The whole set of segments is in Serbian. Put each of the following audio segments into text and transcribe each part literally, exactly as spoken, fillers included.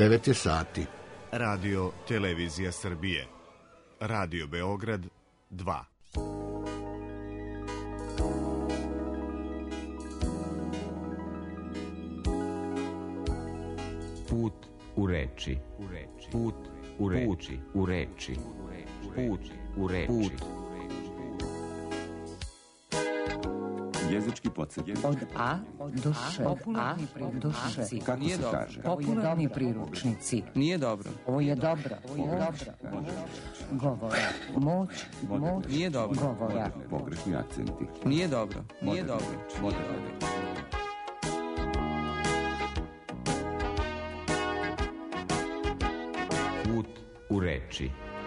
devet je sati. Radio Televizija Srbije. Radio Beograd dva. Put u reči. Put u reči. U reči. Put u reči. Jezički podsjetnik. Od A do Š. Popularni priručnici. Kako se kaže? Popularni priručnici. Nije dobro. Ovo je dobro. Ovo je dobro. Govora. Moć. Moć. Nije dobro. Govora. Pogrešni akcenti. Nije dobro. Nije dobro. Moderni. Put u reči.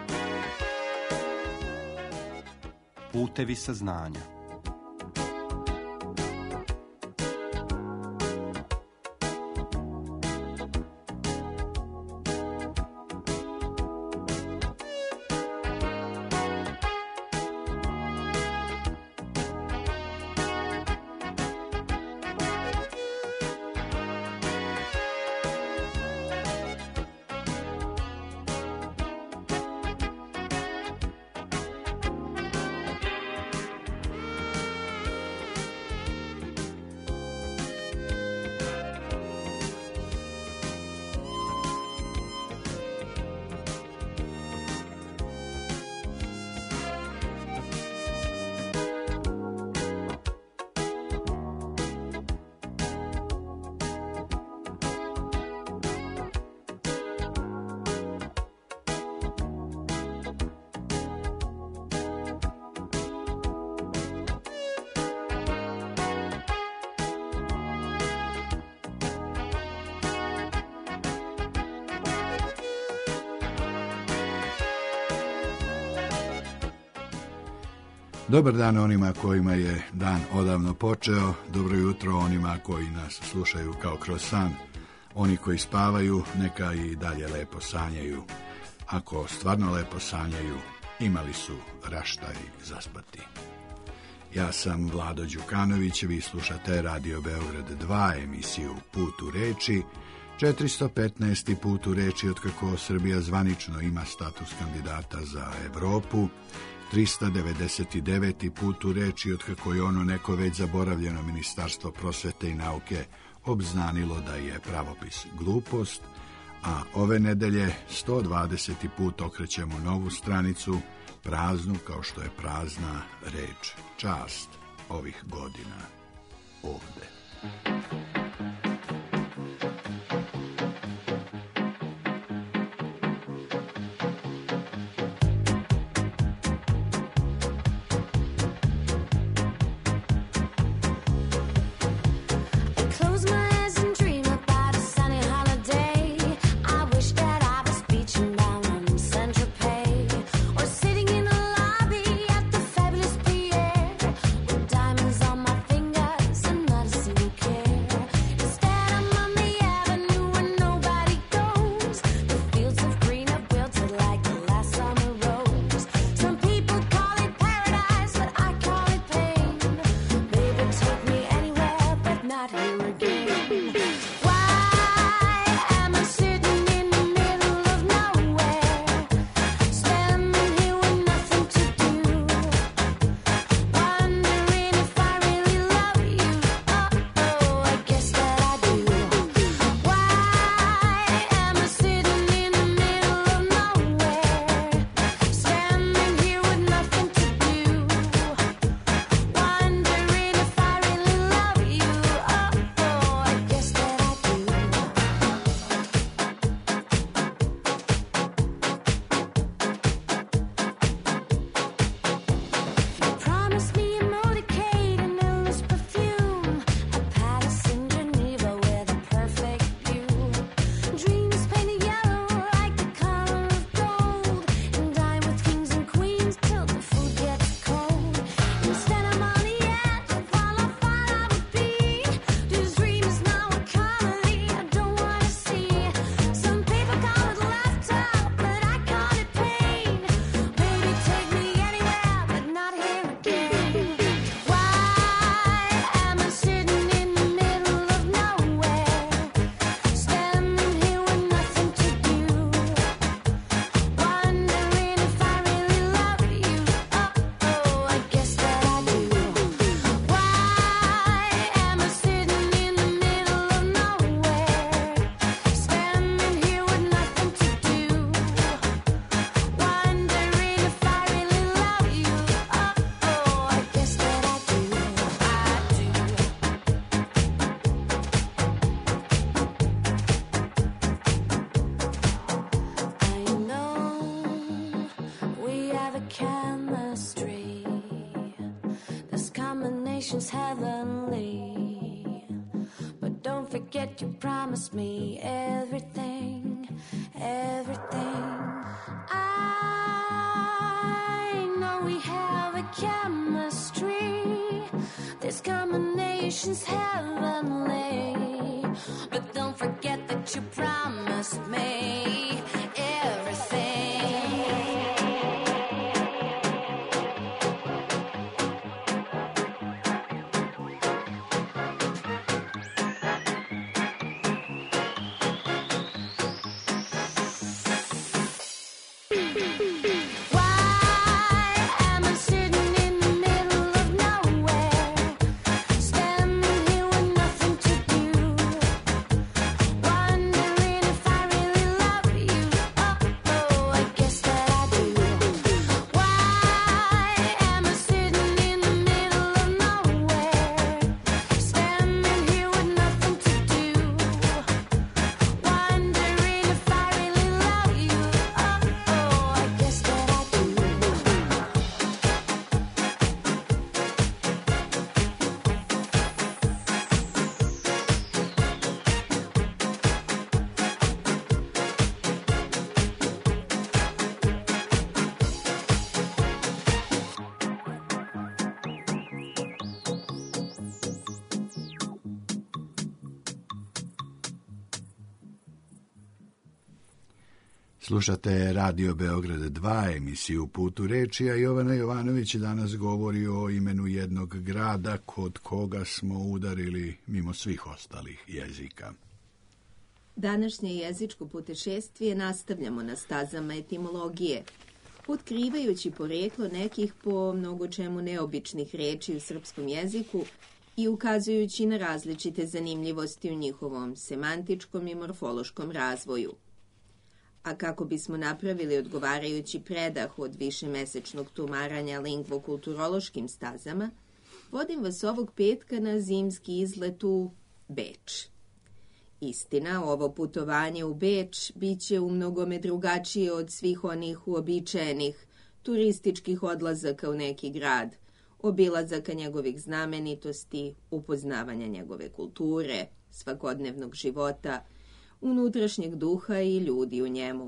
Putevi saznanja. Dobar dan onima kojima je dan odavno počeo, dobro jutro onima koji nas slušaju kao kroz san. Oni koji spavaju, neka i dalje lepo sanjaju. Ako stvarno lepo sanjaju, imali su raštaj zaspati. Ja sam Vlado Đukanović, vi slušate Radio Beograd dva, emisiju Put u reči, četiristo petnaesti put u reči otkako Srbija zvanično ima status kandidata za Evropu, trista devedeset deveti put u reči otkako je ono neko već zaboravljeno Ministarstvo prosvete i nauke obznanilo da je pravopis glupost, a ove nedelje sto dvadeseti put okrećemo novu stranicu, praznu kao što je prazna reč čast ovih godina ovde. Diamonds on my fingers and not a single care. nations heavenly. But don't forget you promised me everything, everything. I know we have a chemistry. This combination's heavenly. But don't forget that you promised me everything. Slušate Radio Beograd dva, emisiju Put u reči, a Jovana Jovanović danas govori o imenu jednog grada kod koga smo udarili mimo svih ostalih jezika. Današnje jezičko putešestvije nastavljamo na stazama etimologije, otkrivajući poreklo nekih po mnogo čemu neobičnih reči u srpskom jeziku i ukazujući na različite zanimljivosti u njihovom semantičkom i morfološkom razvoju. A kako bismo napravili odgovarajući predah od višemesečnog tumaranja lingvokulturološkim stazama, vodim vas ovog petka na zimski izlet u Beč. Istina, ovo putovanje u Beč bit će u mnogome drugačije od svih onih uobičajenih turističkih odlazaka u neki grad, obilazaka njegovih znamenitosti, upoznavanja njegove kulture, svakodnevnog života, unutrašnjeg duha i ljudi u njemu.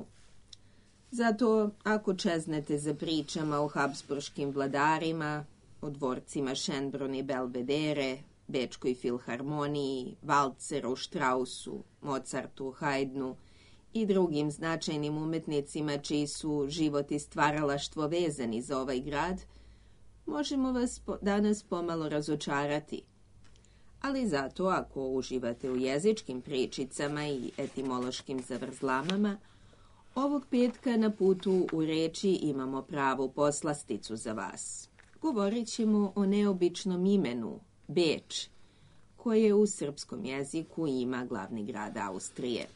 Zato, ako čeznete za pričama o habsburškim vladarima, o dvorcima Šenbron i Belvedere, Bečkoj filharmoniji, Valceru, Štrausu, Mozartu, Haydnu i drugim značajnim umetnicima čiji su život i stvaralaštvo vezani za ovaj grad, možemo vas danas pomalo razočarati. Ali zato, ako uživate u jezičkim pričicama i etimološkim zavrzlamama, ovog petka na putu u reči imamo pravu poslasticu za vas. Govorit ćemo o neobičnom imenu, Beč, koje u srpskom jeziku ima glavni grad Austrije.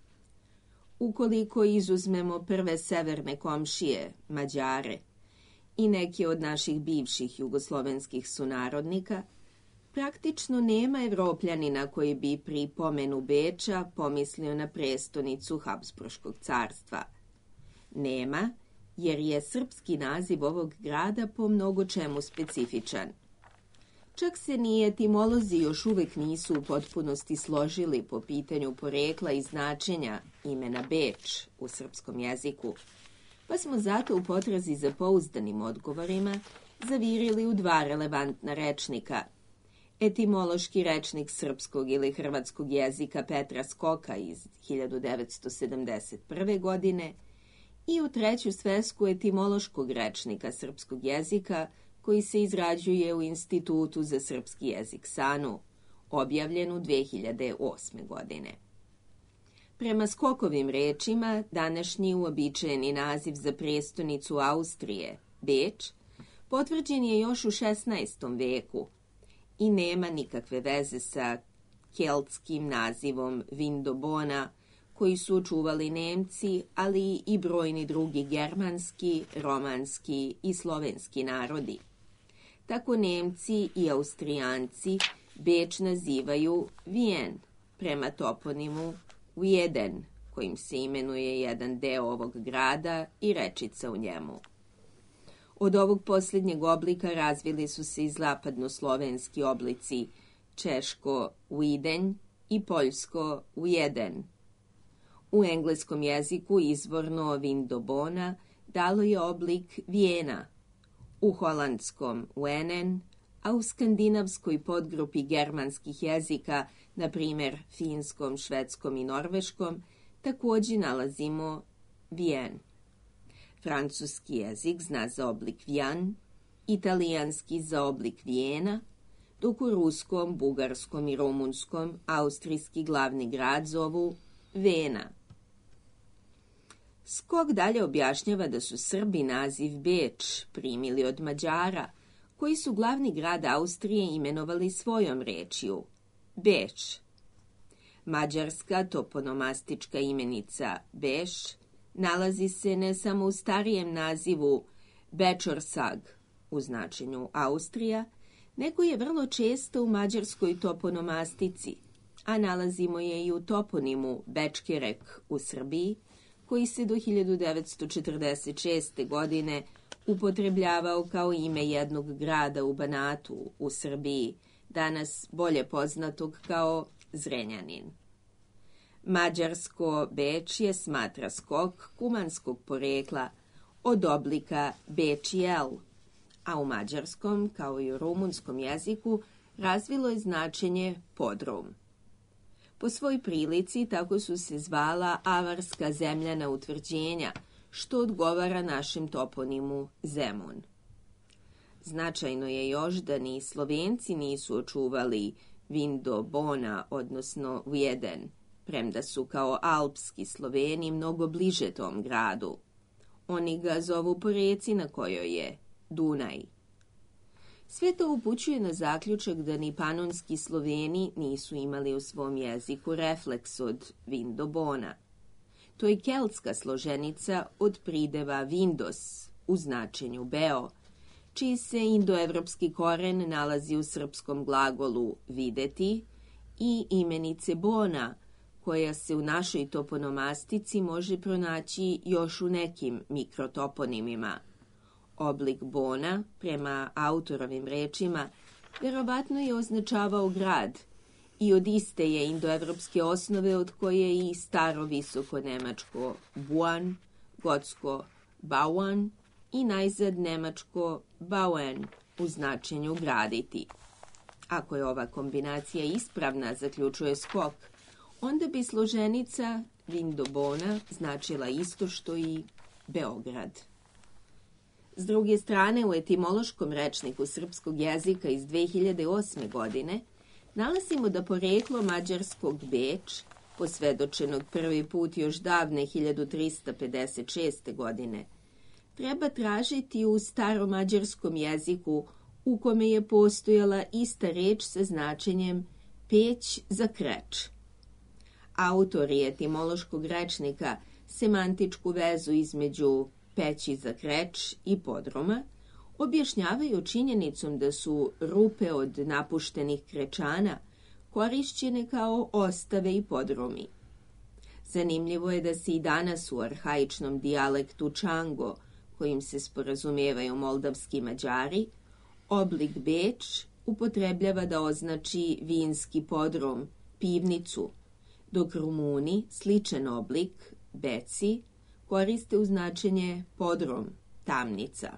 Ukoliko izuzmemo prve severne komšije, Mađare, i neke od naših bivših jugoslovenskih sunarodnika, praktično nema Evropljanina koji bi pri pomenu Beča pomislio na prestonicu Habsburškog carstva. Nema, jer je srpski naziv ovog grada po mnogo čemu specifičan. Čak se ni etimolozi još uvek nisu u potpunosti složili po pitanju porekla i značenja imena Beč u srpskom jeziku, pa smo zato u potrazi za pouzdanim odgovorima zavirili u dva relevantna rečnika – etimološki rečnik srpskog ili hrvatskog jezika Petra Skoka iz hiljadu devetsto sedamdeset prve. godine i u treću svesku etimološkog rečnika srpskog jezika koji se izrađuje u Institutu za srpski jezik SANU, objavljen u dve hiljade osme. godine. Prema Skokovim rečima, današnji uobičajeni naziv za prestonicu Austrije, Beč, potvrđen je još u šesnaestom. veku, i nema nikakve veze sa keltskim nazivom Vindobona, koji su očuvali Nemci, ali i brojni drugi germanski, romanski i slovenski narodi. Tako Nemci i Austrijanci Beč nazivaju Vijen, prema toponimu Ujeden, kojim se imenuje jedan deo ovog grada i rečica u njemu. Od ovog posljednjeg oblika razvili su se i zapadnoslovenski oblici češko Ujdenj i poljsko Ujeden. U engleskom jeziku izvorno Vindobona dalo je oblik Vijena, u holandskom Uenen, a u skandinavskoj podgrupi germanskih jezika, na primjer finskom, švedskom i norveškom, također nalazimo Vijen. Francuski jezik zna za oblik Vjan, italijanski za oblik Vijena, dok u ruskom, bugarskom i rumunskom austrijski glavni grad zovu Vena. Skok dalje objašnjava da su Srbi naziv Beč primili od Mađara, koji su glavni grad Austrije imenovali svojom rečju, Beč. Mađarska toponomastička imenica Beš nalazi se ne samo u starijem nazivu Bečorsag u značenju Austrija, nego je vrlo često u mađarskoj toponomastici, a nalazimo je i u toponimu Bečkerek u Srbiji, koji se do hiljadu devetsto četrdeset šeste. godine upotrebljavao kao ime jednog grada u Banatu u Srbiji, danas bolje poznatog kao Zrenjanin. Mađarsko Bečje smatra skok kumanskog porekla od oblika Bečijel, a u mađarskom, kao i u rumunskom jeziku, razvilo je značenje podrum. Po svoj prilici tako su se zvala avarska zemljana utvrđenja, što odgovara našem toponimu Zemun. Značajno je još da ni Slovenci nisu očuvali Vindobona, odnosno Ujeden, premda su kao alpski Sloveni mnogo bliže tom gradu. Oni ga zovu po reci na kojoj je Dunaj. Sve to upućuje na zaključak da ni panonski Sloveni nisu imali u svom jeziku refleks od Vindobona. To je keltska složenica od prideva Vindos u značenju beo, čiji se indoevropski koren nalazi u srpskom glagolu videti i imenice bona, koja se u našoj toponomastici može pronaći još u nekim mikrotoponimima. Oblik bona, prema autorovim rečima, verovatno je označavao grad i od iste je indoevropske osnove od koje je i staro visoko nemačko buan, gotsko bauan i najzad nemačko bauen u značenju graditi. Ako je ova kombinacija ispravna, zaključuje Skok, onda bi složenica Vindobona značila isto što i Beograd. S druge strane, u etimološkom rečniku srpskog jezika iz dve hiljade osme. godine nalazimo da poreklo mađarskog Beč, posvedočenog prvi put još davne hiljadu trista pedeset šeste. godine, treba tražiti u staromađarskom jeziku u kome je postojala ista reč sa značenjem peć za kreč. Autori etimološkog rečnika semantičku vezu između peći za kreč i podruma objašnjavaju činjenicom da su rupe od napuštenih krečana korišćene kao ostave i podrumi. Zanimljivo je da se i danas u arhaičnom dijalektu Čango, kojim se sporazumijevaju moldavski Mađari, oblik Beč upotrebljava da označi vinski podrum, pivnicu, dok Rumuni sličan oblik, Beci, koriste u značenje podrum, tamnica.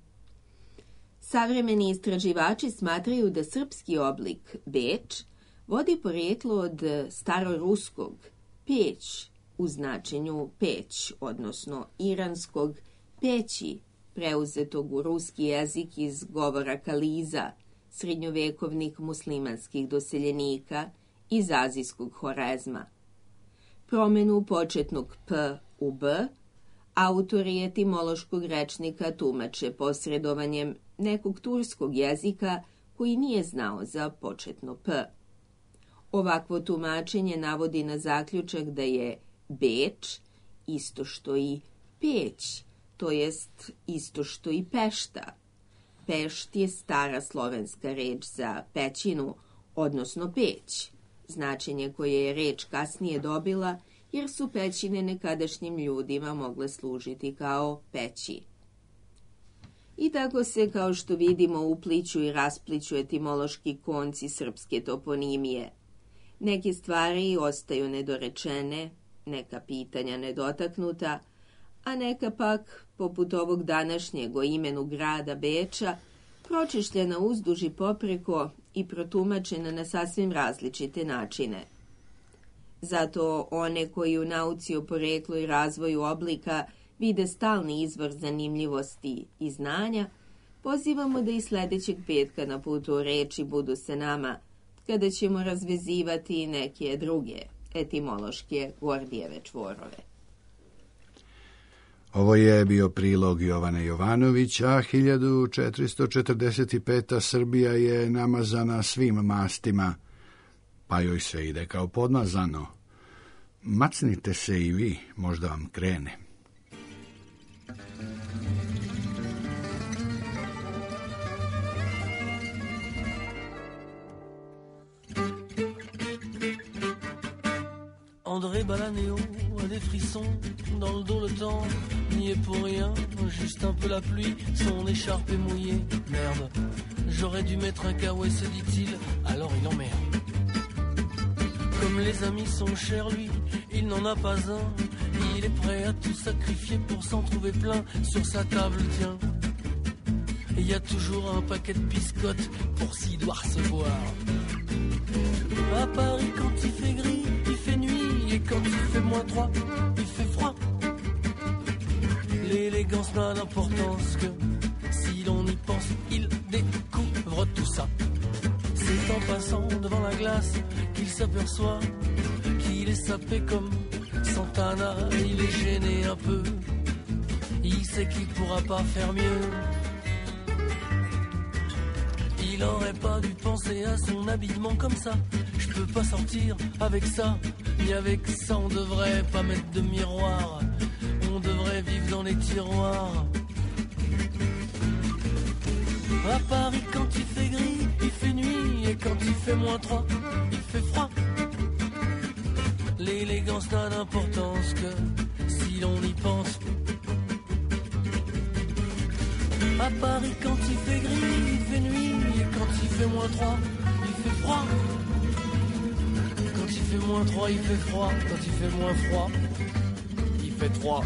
Savremeni istraživači smatraju da srpski oblik Beč vodi poreklo od staroruskog peć u značenju peć, odnosno iranskog peći, preuzetog u ruski jezik iz govora Kaliza, srednjovekovnih muslimanskih doseljenika iz azijskog Horezma. Promenu početnog p u b autori etimološkog rečnika tumače posredovanjem nekog turskog jezika koji nije znao za početno p. Ovakvo tumačenje navodi na zaključak da je Beč isto što i peć, to jest isto što i Pešta. Pešt je stara slovenska reč za pećinu, odnosno peć, značenje koje je reč kasnije dobila jer su pećine nekadašnjim ljudima mogle služiti kao peći. I tako se, kao što vidimo, upliću i raspliću etimološki konci srpske toponimije. Neke stvari ostaju nedorečene, neka pitanja nedotaknuta, a neka pak, poput ovog današnjeg o imenu grada Beča, pročišljena uzduž i popreko i protumačena na sasvim različite načine. Zato one koji u nauci o poreklu i razvoju oblika vide stalni izvor zanimljivosti i znanja, pozivamo da i sljedećeg petka na putu o reči budu se nama, kada ćemo razvezivati neke druge etimološke Gordijeve čvorove. Ovo je bio prilog Jovane Jovanović, a hiljadu četiristo četrdeset peta. Srbija je namazana svim mastima, pa joj sve ide kao podmazano. Macnite se i vi, možda vam krene. André Balanéo a des frissons dans le dos, le temps n'y est pour rien, juste un peu la pluie, son écharpe est mouillée. Merde, j'aurais dû mettre un kawaii, se dit-il, alors il emmerde. Comme les amis sont chers, lui, il n'en a pas un. Il est prêt à tout sacrifier pour s'en trouver plein sur sa table, tiens. Il y a toujours un paquet de biscottes pour s'y devoir se boire. À Paris, quand il fait gris, il fait nuit, et quand il fait moins trois, il fait froid. L'élégance n'a d'importance que si l'on y pense, il découvre tout ça. C'est en passant devant la glace qu'il s'aperçoit qu'il est sapé comme Santana. Il est gêné un peu, il sait qu'il pourra pas faire mieux. Il aurait pas dû penser à son habillement comme ça. Je peux pas sortir avec ça, ni avec ça. On devrait pas mettre de miroir, on devrait vivre dans les tiroirs. À Paris, quand il fait gris, il fait nuit, et quand il fait moins trois, il fait froid. L'élégance n'a d'importance que si l'on y pense. À Paris, quand il fait gris, il fait nuit, et quand il fait moins trois, il fait froid. Quand il fait moins trois, il fait froid. Quand il fait moins froid, il fait trois.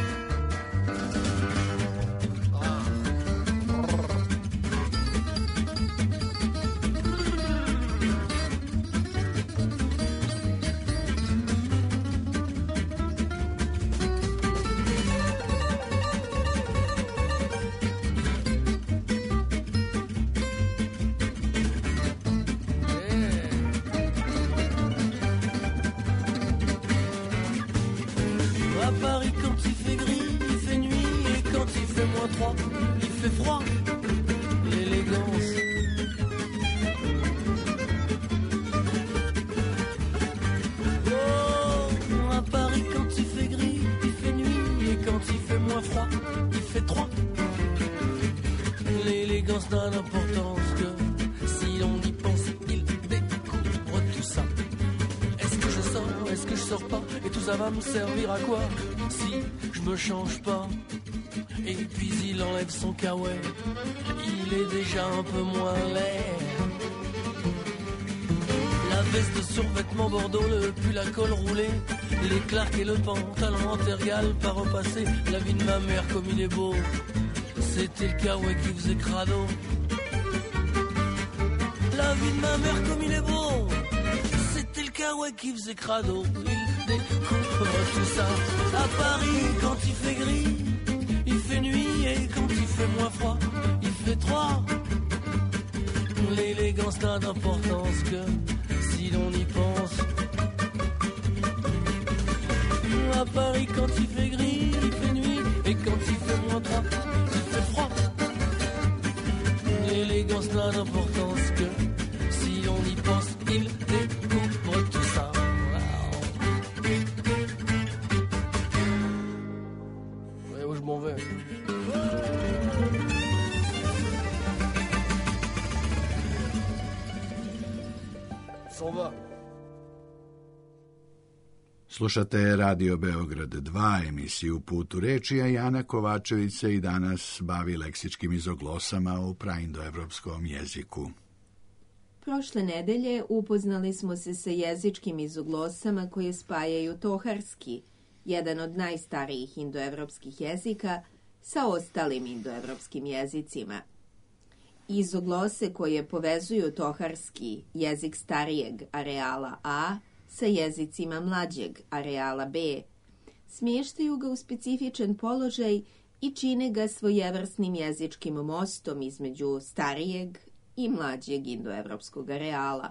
Servir à quoi si je me change pas? Et puis il enlève son kawaii, il est déjà un peu moins laid. La veste de survêtement bordeaux, le pull à col roulé, les clarks et le pantalon en tergale pas repassé. La vie de ma mère comme il est beau, c'était le kawaii qui faisait crado. La vie de ma mère comme il est beau, c'était le kawaii qui faisait crado. Découvre tout ça. À Paris, quand il fait gris, il fait nuit, et quand il fait moins froid, il fait trois. L'élégance n'a d'importance que si l'on y pense. À Paris, quand il fait gris, il fait nuit, et quand il fait moins trois, il fait froid. L'élégance n'a d'importance que si l'on y pense. Il découvre tout ça. Slušate Radio Beograd dva, emisiju Put u reči, a Jana Kovačević se i danas bavi leksičkim izoglosama u praindoevropskom jeziku. Prošle nedelje upoznali smo se sa jezičkim izoglosama koje spajaju toharski, jedan od najstarijih indoevropskih jezika, sa ostalim indoevropskim jezicima. Izoglose koje povezuju toharski, jezik starijeg areala A, sa jezicima mlađeg areala B, smještaju ga u specifičan položaj i čine ga svojevrsnim jezičkim mostom između starijeg i mlađeg indoevropskog areala.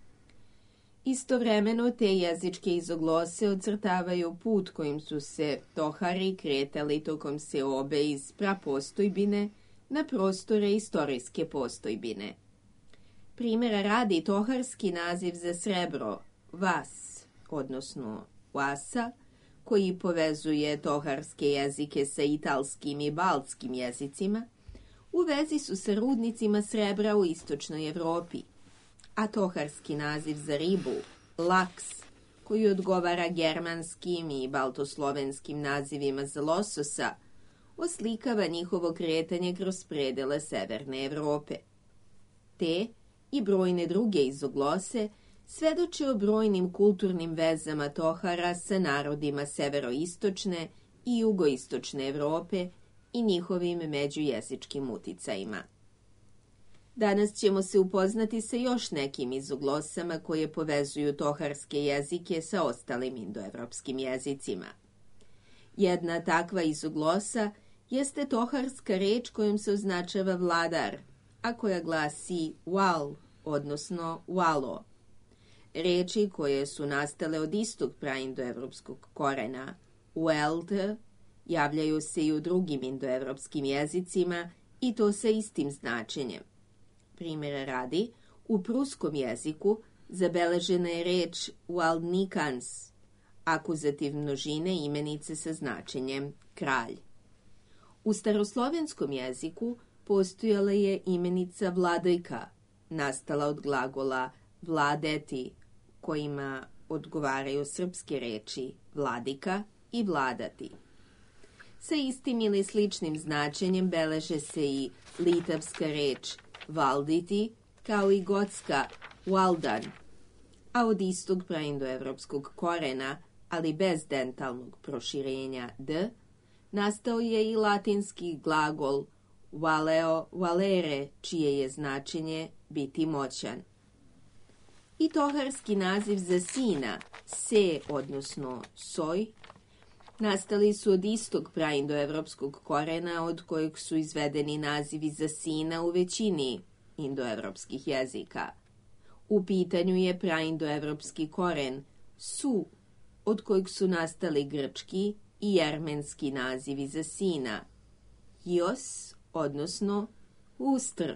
Istovremeno te jezičke izoglose ocrtavaju put kojim su se tohari kretali tokom seobe iz prapostojbine na prostore istorijske postojbine. Primjera radi toharski naziv za srebro, vas, odnosno wasa, koji povezuje toharske jezike sa italskim i baltskim jezicima, u vezi su sa rudnicima srebra u istočnoj Evropi, a toharski naziv za ribu, laks, koji odgovara germanskim i baltoslovenskim nazivima za lososa, oslikava njihovo kretanje kroz predele severne Evrope. Te i brojne druge izoglose svedoče o brojnim kulturnim vezama tohara sa narodima severoistočne i jugoistočne Evrope i njihovim međujezičkim uticajima. Danas ćemo se upoznati sa još nekim izoglosama koje povezuju toharske jezike sa ostalim indoevropskim jezicima. Jedna takva izoglosa jeste toharska reč kojom se označava vladar, a koja glasi wal, odnosno walo. Reči koje su nastale od istog praindoevropskog korena, weld, javljaju se i u drugim indoevropskim jezicima i to sa istim značenjem. Primjera radi, u pruskom jeziku zabeležena je reč waldnikans, akuzativ množine imenice sa značenjem kralj. U staroslovenskom jeziku postojala je imenica vladojka, nastala od glagola vladeti, kojima odgovaraju srpske reči vladika i vladati. Sa istim ili sličnim značenjem beleže se i litavska reč valditi, kao i gotska valdan, a od istog praindoevropskog korena, ali bez dentalnog proširenja d, nastao je i latinski glagol valeo valere, čije je značenje biti moćan. I toharski naziv za sina, se, odnosno soj, nastali su od istog praindoevropskog korena od kojeg su izvedeni nazivi za sina u većini indoevropskih jezika. U pitanju je praindoevropski koren su, od kojeg su nastali grčki i jermenski nazivi za sina, jos, odnosno ustr.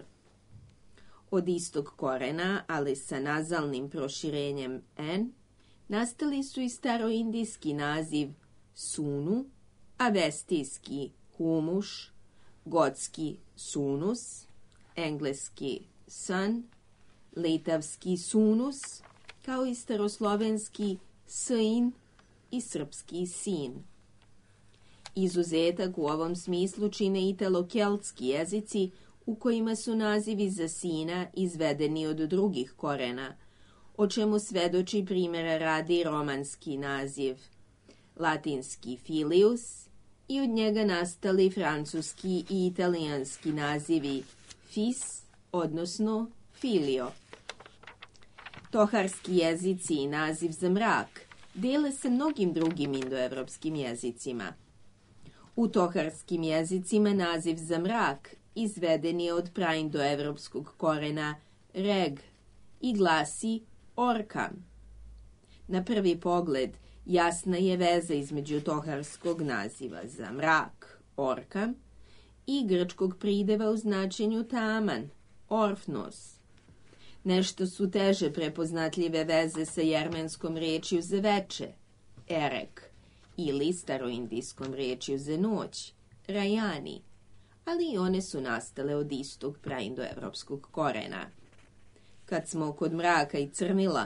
Od istog korena, ali sa nazalnim proširenjem n, nastali su i staroindijski naziv sunu, avestijski humuš, gotski sunus, engleski sun, litavski sunus, kao i staroslovenski sin i srpski sin. Izuzetak u ovom smislu čine italo-keltski jezici u kojima su nazivi za sina izvedeni od drugih korena, o čemu svedoči primjera radi romanski naziv, latinski filius i od njega nastali francuski i italijanski nazivi fis, odnosno filio. Toharski jezici i naziv za mrak dele se mnogim drugim indoevropskim jezicima. U toharskim jezicima naziv za mrak izveden je od praindoevropskog korena reg i glasi orkan. Na prvi pogled jasna je veza između toharskog naziva za mrak, orkan, i grčkog prideva u značenju taman, orfnos. Nešto su teže prepoznatljive veze sa jermenskom rečju za veče, erek, ili staroindijskom rečju za noć, rajani, ali i one su nastale od istog praindoevropskog korena. Kad smo kod mraka i crnila,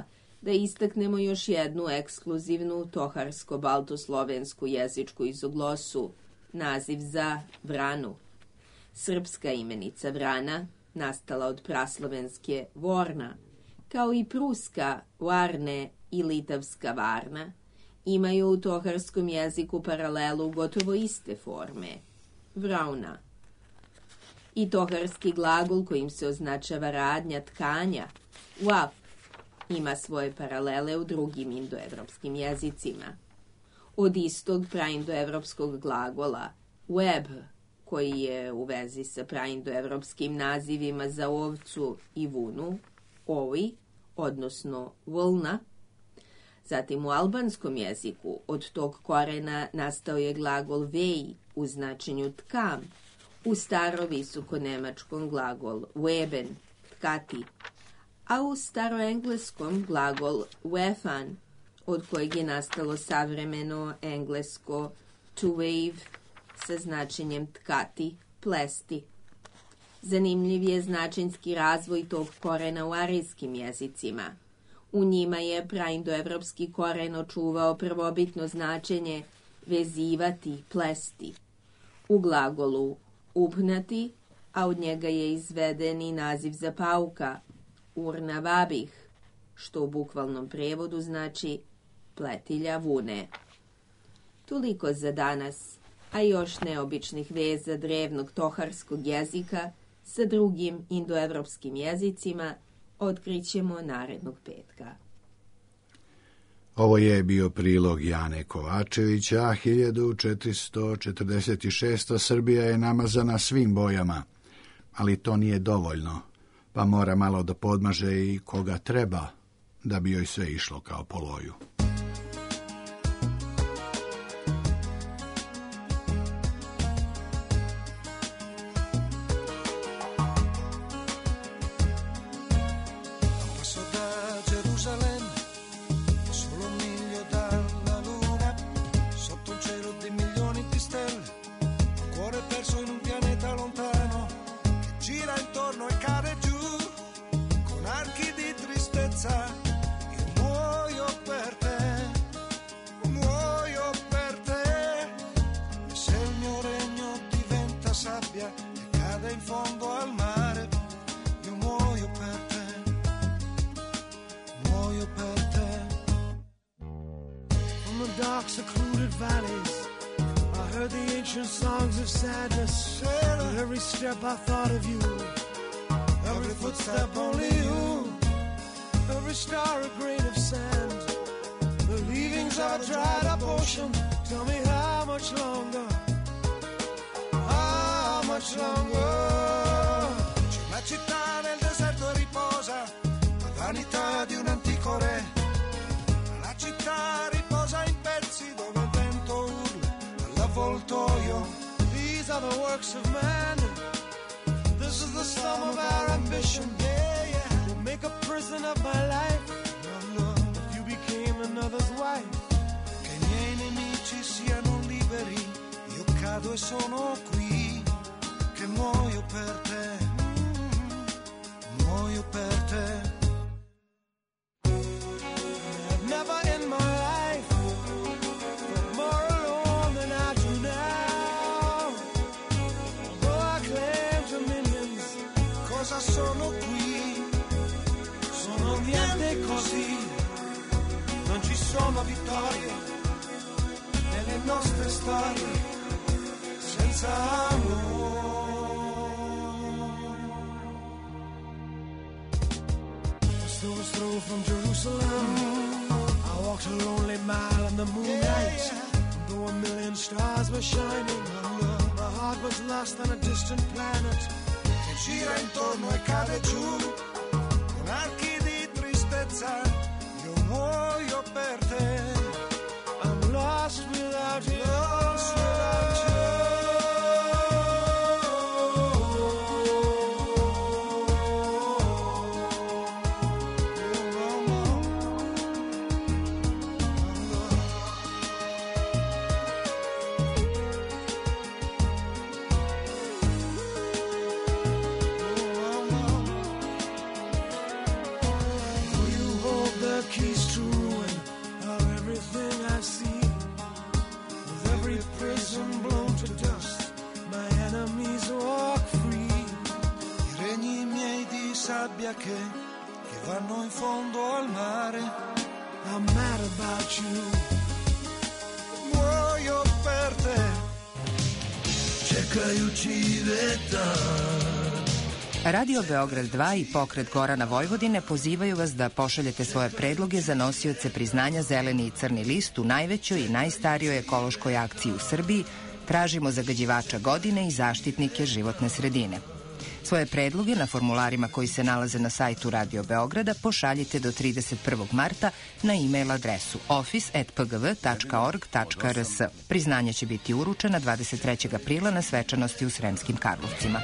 da istaknemo još jednu ekskluzivnu toharsko-baltoslovensku jezičku izoglosu, naziv za Vranu. Srpska imenica Vrana, nastala od praslovenske Vorna, kao i pruska Varne i litavska Varna, imaju u toharskom jeziku paralelu gotovo iste forme, Vrauna. I toharski glagol kojim se označava radnja tkanja, uaf, ima svoje paralele u drugim indoevropskim jezicima. Od istog praindoevropskog glagola web, koji je u vezi sa praindoevropskim nazivima za ovcu i vunu, ovi, odnosno volna. Zatim u albanskom jeziku od tog korena nastao je glagol vej u značenju tkam, u starovisoko-nemačkom glagol weben, tkati, a u staroengleskom glagol wefan, od kojeg je nastalo savremeno englesko to wave sa značenjem tkati, plesti. Zanimljiv je značenjski razvoj tog korena u arijskim jezicima. U njima je praindoevropski koren očuvao prvobitno značenje vezivati, plesti. U glagolu upnati, a od njega je izveden i naziv za pauka, urna vabih, što u bukvalnom prevodu znači pletilja vune. Toliko za danas, a još neobičnih veza drevnog toharskog jezika sa drugim indoevropskim jezicima otkrićemo narednog petka. Ovo je bio prilog Jane Kovačevića, hiljadu četiristo četrdeset šest. Srbija je namazana svim bojama, ali to nije dovoljno, pa mora malo da podmaže i koga treba, da bi joj sve išlo kao po loju. I thought of you, every footstep only you, every star a grain of sand, the leavings of a dried up ocean. Tell me how much longer, how much longer. C'è una città nel deserto e riposa, la vanità di un antico re. La città riposa in pezzi dove il vento urla all'avvoltoio. These are the works of man. This is the sum of our ambition. Yeah, yeah. We'll make a prison of my life. If you became another's wife. Che i miei nemici siano liberi. Io cado e sono qui. Che muoio per te. Muoio per te. I've never in my life felt more alone than I do now. Though I claim dominions, cosa sono qui? Sono niente così. Non ci sono vittorie nelle nostre storie senza amore. A stone's throw from Jerusalem, I walked a lonely mile in the moonlight. Though a million stars were shining, my heart was lost on a distant planet. Che gira intorno e cade giù, con archi di tristezza, io muoio per te. I'm lost without you, lost without you. Keys and blown to dust. My enemies walk free. I regni miei di sabbia che, che vanno in fondo al mare. I'm mad about you. Muoio per te. Čekajući vetar. Radio Beograd dva i Pokret Gorana Vojvodine pozivaju vas da pošaljete svoje predloge za nosioce priznanja Zeleni i Crni list u najvećoj i najstarijoj ekološkoj akciji u Srbiji. Tražimo zagađivača godine i zaštitnike životne sredine. Svoje predloge na formularima koji se nalaze na sajtu Radio Beograda pošaljite do trideset prvog marta na e-mail adresu office at p g v tačka org tačka r s. Priznanje će biti uručena dvadeset trećeg aprila na svečanosti u Sremskim Karlovcima.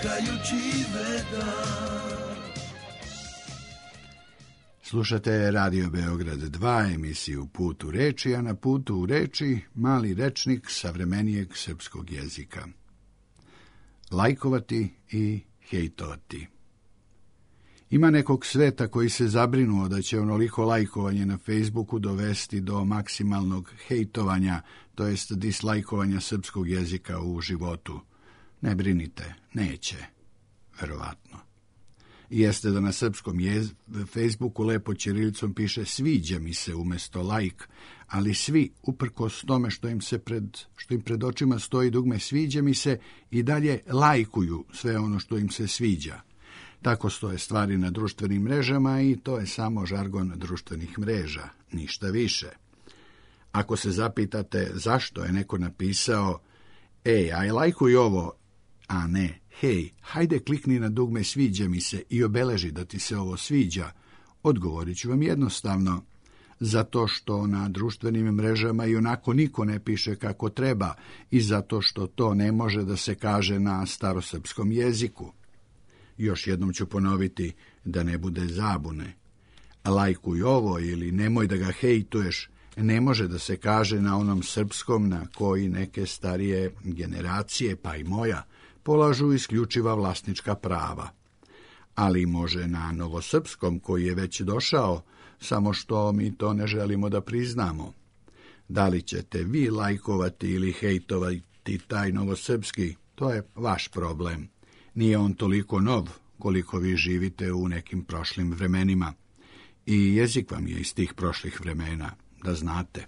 Slušate Radio Beograd dva, emisiju Put u reči, a na putu u reči mali rečnik savremenijeg srpskog jezika. Lajkovati i hejtovati. Ima nekog sveta koji se zabrinuo da će onoliko lajkovanje na Facebooku dovesti do maksimalnog hejtovanja, to jest dislajkovanja srpskog jezika u životu. Ne brinite, neće. Verovatno. Jeste da na srpskom jez... Facebooku lepo ćirilicom piše sviđa mi se umjesto like, ali svi, uprkos tome što im, se pred, što im pred očima stoji dugme sviđa mi se, i dalje lajkuju sve ono što im se sviđa. Tako stoje stvari na društvenim mrežama i to je samo žargon društvenih mreža, ništa više. Ako se zapitate zašto je neko napisao ej, aj lajkuj ovo, a ne hej, hajde klikni na dugme sviđa mi se i obeleži da ti se ovo sviđa, odgovorit ću vam jednostavno, zato što na društvenim mrežama i onako niko ne piše kako treba i zato što to ne može da se kaže na starosrpskom jeziku. Još jednom ću ponoviti da ne bude zabune. Lajkuj ovo ili nemoj da ga hejtuješ ne može da se kaže na onom srpskom na koji neke starije generacije, pa i moja, polažu isključiva vlasnička prava. Ali može na novosrpskom koji je već došao, samo što mi to ne želimo da priznamo. Da li ćete vi lajkovati ili hejtovati taj novosrpski, to je vaš problem. Nije on toliko nov koliko vi živite u nekim prošlim vremenima. I jezik vam je iz tih prošlih vremena, da znate.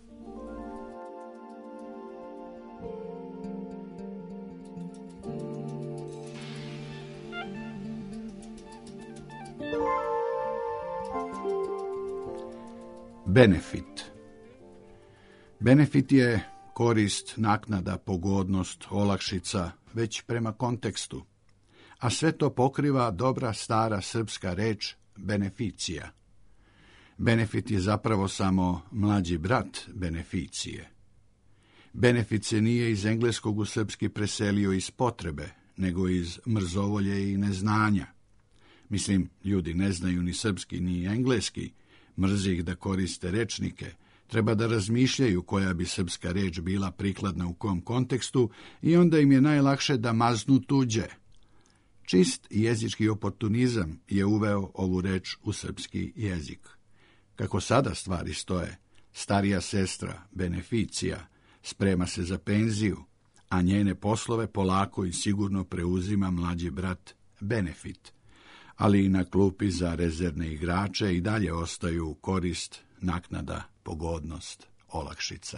Benefit. Benefit je korist, naknada, pogodnost, olakšica, već prema kontekstu. A sve to pokriva dobra stara srpska reč beneficija. Benefit je zapravo samo mlađi brat beneficije. Benefit se nije iz engleskog u srpski preselio iz potrebe, nego iz mrzovolje i neznanja. Mislim, ljudi ne znaju ni srpski ni engleski, mrzi ih da koriste rečnike, treba da razmišljaju koja bi srpska reč bila prikladna u kom kontekstu i onda im je najlakše da maznu tuđe. Čist jezički oportunizam je uveo ovu reč u srpski jezik. Kako sada stvari stoje, starija sestra, beneficija, sprema se za penziju, a njene poslove polako i sigurno preuzima mlađi brat, benefit. Ali i na klupi za rezervne igrače i dalje ostaju korist, naknada, pogodnost, olakšica.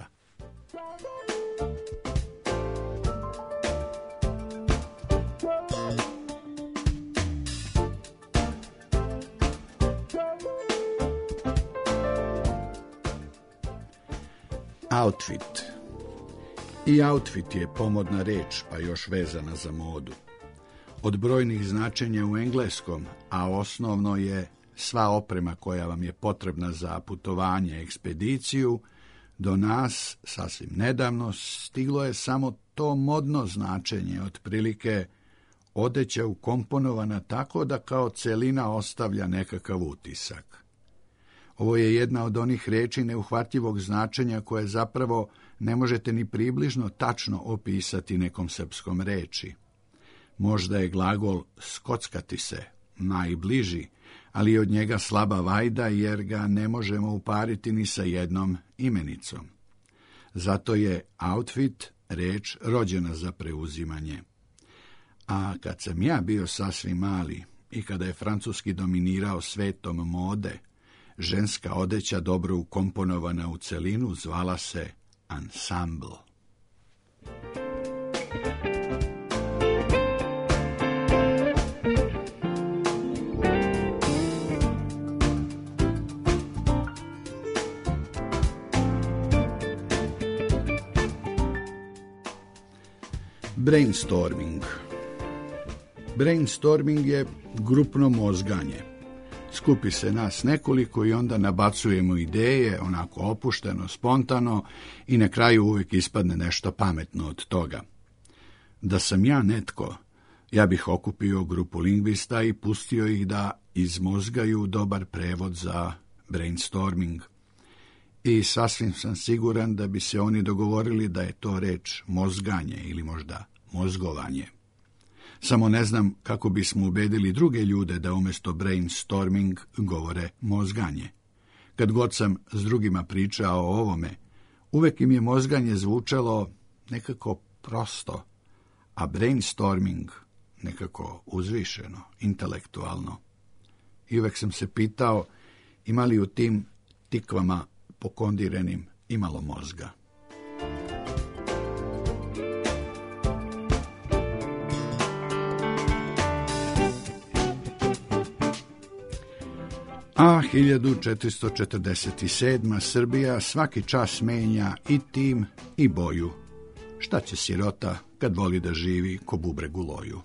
Outfit. I outfit je pomodna reč, pa još vezana za modu. Od brojnih značenja u engleskom, a osnovno je sva oprema koja vam je potrebna za putovanje, ekspediciju, do nas, sasvim nedavno, stiglo je samo to modno značenje, otprilike odeća ukomponovana tako da kao celina ostavlja nekakav utisak. Ovo je jedna od onih reči neuhvatljivog značenja koje zapravo ne možete ni približno tačno opisati nekom srpskom reči. Možda je glagol skockati se najbliži, ali je od njega slaba vajda jer ga ne možemo upariti ni sa jednom imenicom. Zato je outfit reč rođena za preuzimanje. A kad sam ja bio sasvim mali i kada je francuski dominirao svetom mode, ženska odeća dobro ukomponovana u celinu zvala se ensemble. Brainstorming. Brainstorming je grupno mozganje. Skupi se nas nekoliko i onda nabacujemo ideje, onako opušteno, spontano, i na kraju uvijek ispadne nešto pametno od toga. Da sam ja netko, ja bih okupio grupu lingvista i pustio ih da izmozgaju dobar prevod za brainstorming. I sasvim sam siguran da bi se oni dogovorili da je to reč mozganje ili možda mozgovanje. Samo ne znam kako bismo ubedili druge ljude da umjesto brainstorming govore mozganje. Kad god sam s drugima pričao o ovome, uvek im je mozganje zvučalo nekako prosto, a brainstorming nekako uzvišeno, intelektualno. I uvek sam se pitao ima li u tim tikvama pokondirenim imalo mozga. A hiljadu četiristo četrdeset sedma. Srbija svaki čas menja i tim i boju. Šta će sirota kad voli da živi ko bubreg u loju?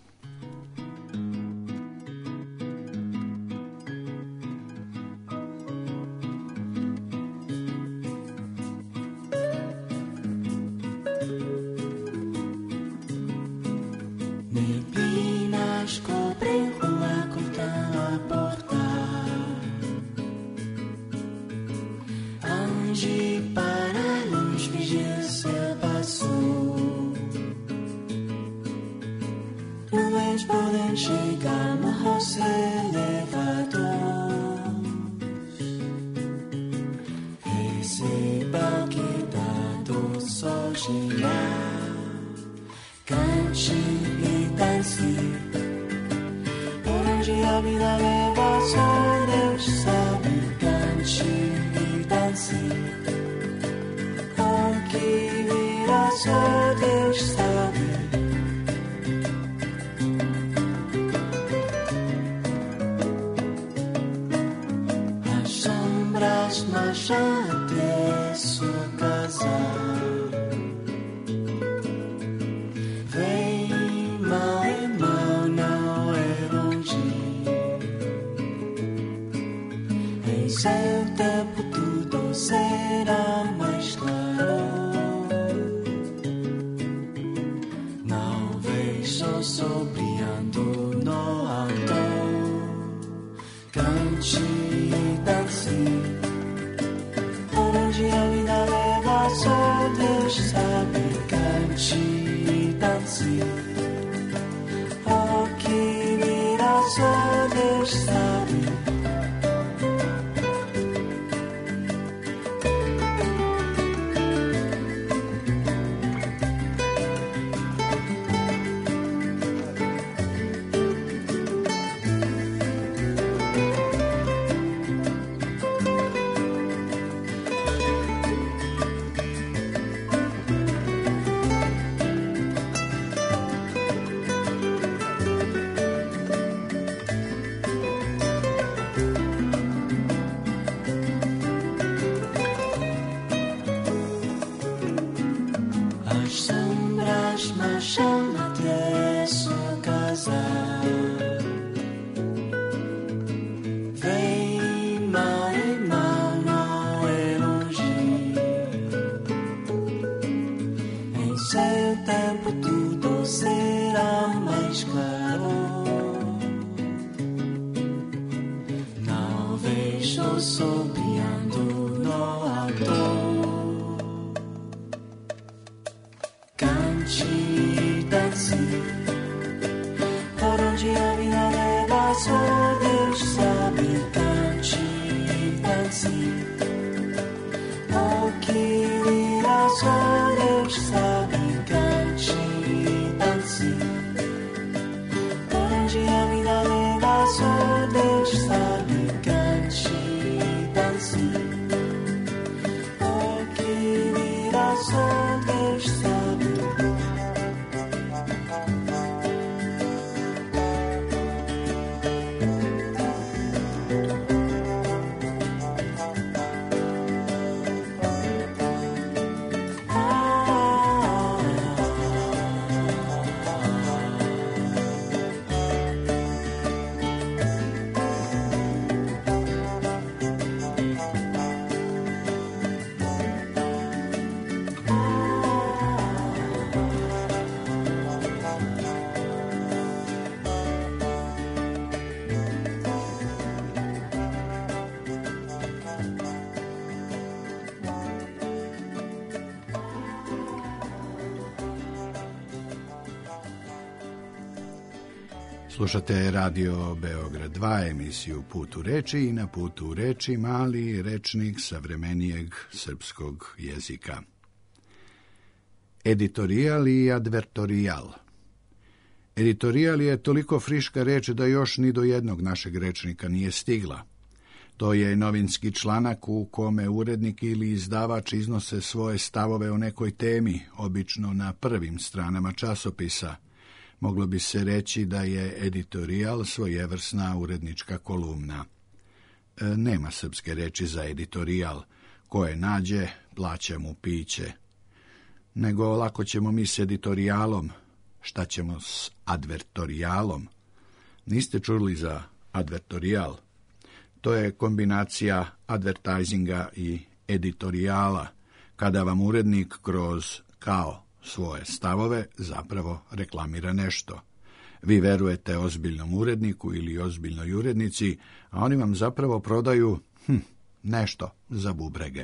Só Deus sabe. Slušate Radio Beograd dva, emisiju Put u reči i na Putu u reči mali rečnik savremenijeg srpskog jezika. Editorijal i advertorijal. Editorijal je toliko friška reč da još ni do jednog našeg rečnika nije stigla. To je novinski članak u kome urednik ili izdavač iznose svoje stavove o nekoj temi, obično na prvim stranama časopisa. Moglo bi se reći da je editorijal svojevrsna urednička kolumna. E, nema srpske reči za editorijal. Ko je nađe, plaća mu piće. Nego lako ćemo mi s editorijalom. Šta ćemo s advertorijalom? Niste čuli za advertorijal? To je kombinacija advertisinga i editorijala, kada vam urednik kroz kao svoje stavove zapravo reklamira nešto. Vi verujete ozbiljnom uredniku ili ozbiljnoj urednici, a oni vam zapravo prodaju hm, nešto za bubrege.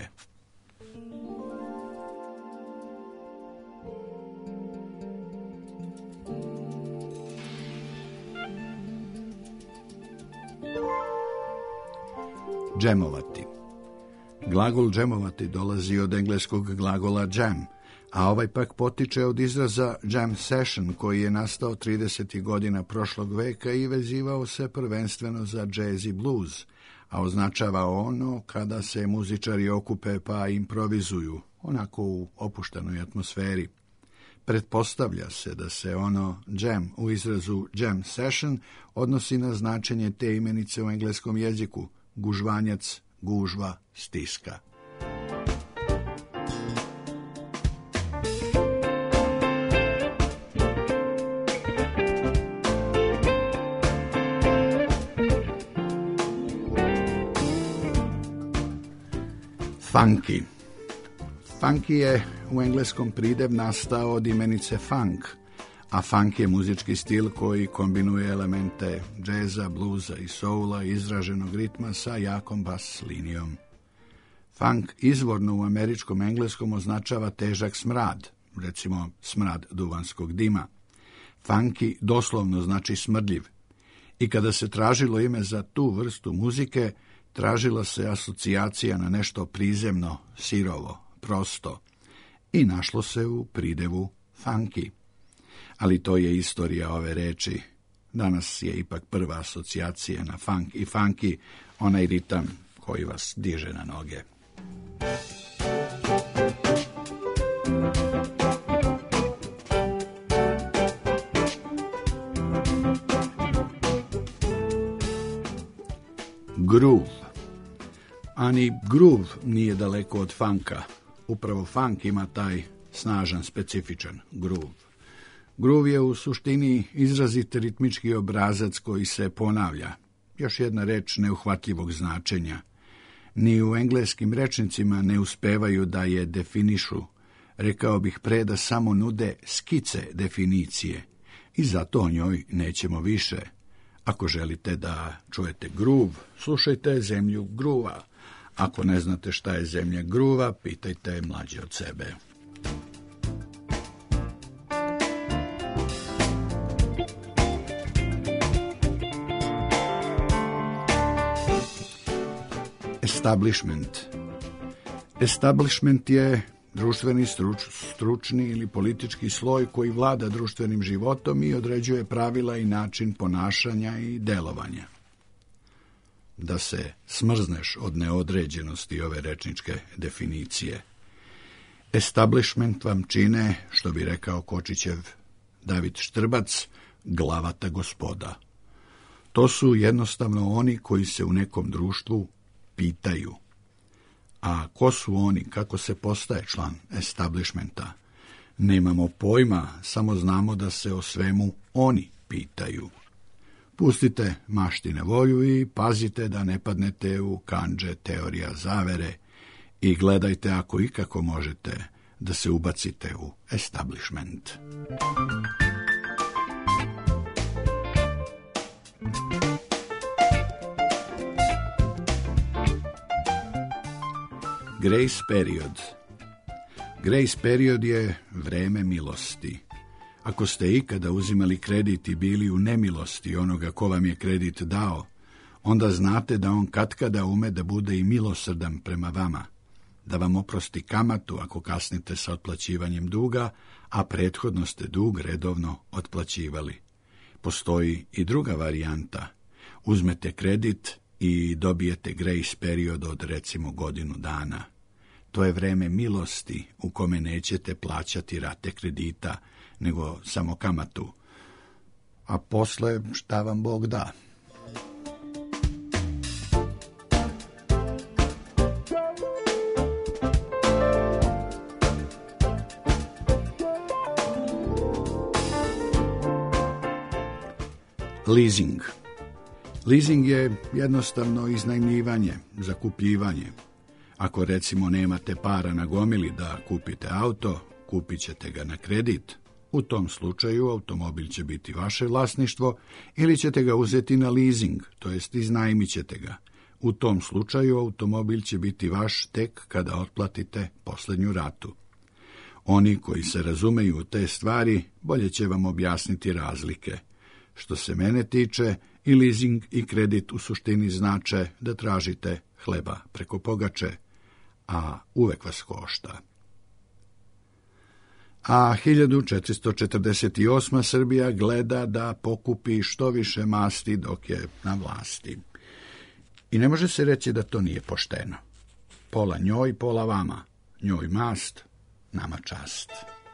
Džemovati. Glagol džemovati dolazi od engleskog glagola jam, a ovaj pak potiče od izraza jam session, koji je nastao tridesetih godina prošlog veka i vezivao se prvenstveno za jazz i blues, a označava ono kada se muzičari okupe pa improvizuju, onako u opuštenoj atmosferi. Pretpostavlja se da se ono jam u izrazu jam session odnosi na značenje te imenice u engleskom jeziku, gužvanjac, gužva, stiska. Funky. Funky je u engleskom pridev nastao od imenice funk, a funk je muzički stil koji kombinuje elemente džeza, bluza i soula, izraženog ritma sa jakom bas linijom. Funk izvorno u američkom engleskom označava težak smrad, recimo smrad duvanskog dima. Funky doslovno znači smrdljiv. I kada se tražilo ime za tu vrstu muzike, tražila se asocijacija na nešto prizemno, sirovo, prosto. I našlo se u pridevu funky. Ali to je istorija ove reči. Danas je ipak prva asocijacija na funk i funky, onaj ritam koji vas diže na noge. Groove. Ani groove nije daleko od funka. Upravo funk ima taj snažan, specifičan groove. Groove je u suštini izrazit ritmički obrazac koji se ponavlja. Još jedna reč neuhvatljivog značenja. Ni u engleskim rečnicima ne uspevaju da je definišu. Rekao bih pre da samo nude skice definicije. I zato o njoj nećemo više. Ako želite da čujete groove, slušajte Zemlju gruva. Ako ne znate šta je zemlja gruva, pitajte mlađe od sebe. Establishment. Establishment je društveni, struč, stručni ili politički sloj koji vlada društvenim životom i određuje pravila i način ponašanja i delovanja. Da se smrzneš od neodređenosti ove rečničke definicije. Establishment vam čine, što bi rekao Kočićev David Štrbac, glavata gospoda. To su jednostavno oni koji se u nekom društvu pitaju. A ko su oni, kako se postaje član establishmenta? Nemamo pojma, samo znamo da se o svemu oni pitaju. Pustite maštine volju i pazite da ne padnete u kandže teorija zavere i gledajte ako ikako možete da se ubacite u establishment. Grace period. Grace period je vreme milosti, Ako ste ikada uzimali kredit i bili u nemilosti onoga ko vam je kredit dao, onda znate da on katkada ume da bude i milosrdan prema vama, da vam oprosti kamatu ako kasnite sa otplaćivanjem duga, a prethodno ste dug redovno otplaćivali. Postoji i druga varijanta. Uzmete kredit i dobijete grace period od recimo godinu dana. To je vreme milosti u kome nećete plaćati rate kredita, nego samo kamatu. A posle šta vam Bog da? Leasing. Leasing je jednostavno iznajmljivanje, zakupljivanje. Ako recimo nemate para na gomili da kupite auto, kupit ćete ga na kredit. U tom slučaju automobil će biti vaše vlasništvo ili ćete ga uzeti na leasing, to jest iznajmit ćete ga. U tom slučaju automobil će biti vaš tek kada otplatite posljednju ratu. Oni koji se razumeju u te stvari bolje će vam objasniti razlike. Što se mene tiče, i leasing i kredit u suštini znače da tražite hleba preko pogače, a uvek vas košta. A hiljadu četiristo četrdeset osma. Srbija gleda da pokupi što više masti dok je na vlasti. I ne može se reći da to nije pošteno. Pola njoj, pola vama. Njoj mast, nama čast.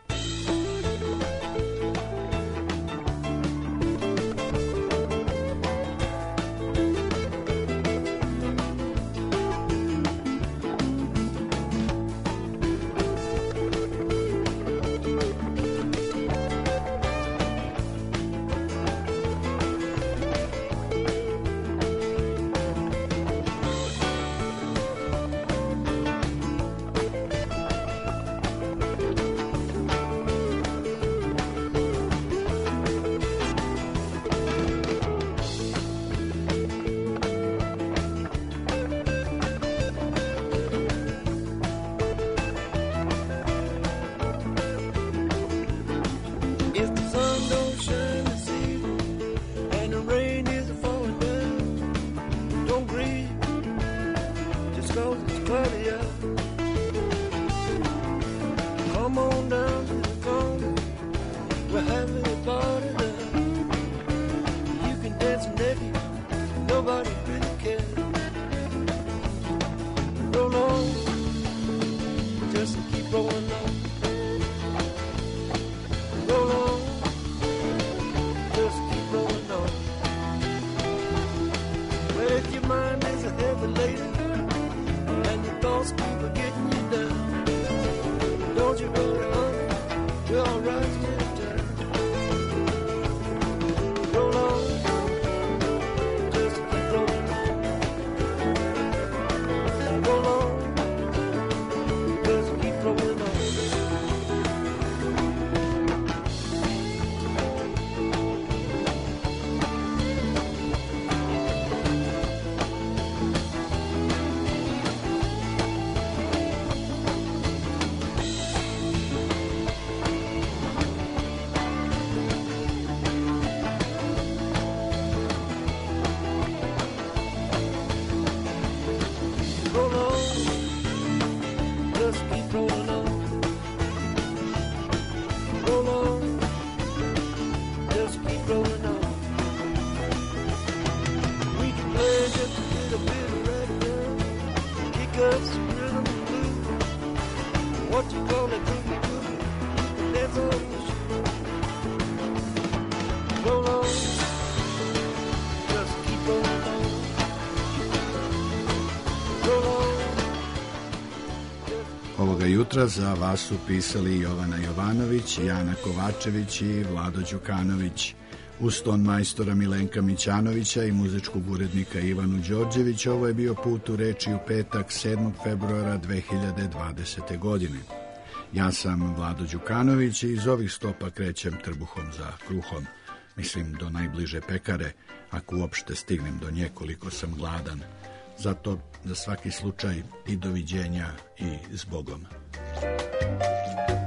Ovoga jutra za vas su pisali Jovana Jovanović, Jana Kovačević i Vlado Đukanović. Uz ton majstora Milenka Mićanovića i muzičkog urednika Ivanu Đorđević, ovo je bio Put u reči u petak sedmog februara dve hiljade dvadesete. godine. Ja sam Vlado Đukanović i iz ovih stopa krećem trbuhom za kruhom. Mislim do najbliže pekare, ako uopšte stignem do nje koliko sam gladan. Zato za svaki slučaj i doviđenja i s Bogom.